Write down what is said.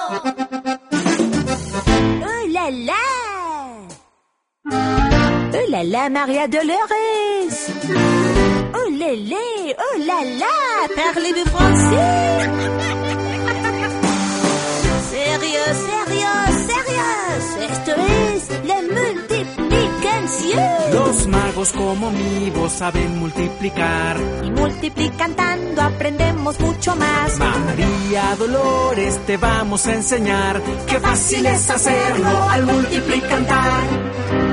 Oh là là! Oh là là, Maria Dolores! Oh lélé! Oh là là! Parlez-vous français? Sérieux, sérieux, sérieux! Esto es la multiplicación. Los magos como mi voz saben multiplicar. Y multiplicando aprendemos mucho más. María Dolores, te vamos a enseñar qué fácil es hacerlo al multiplicar.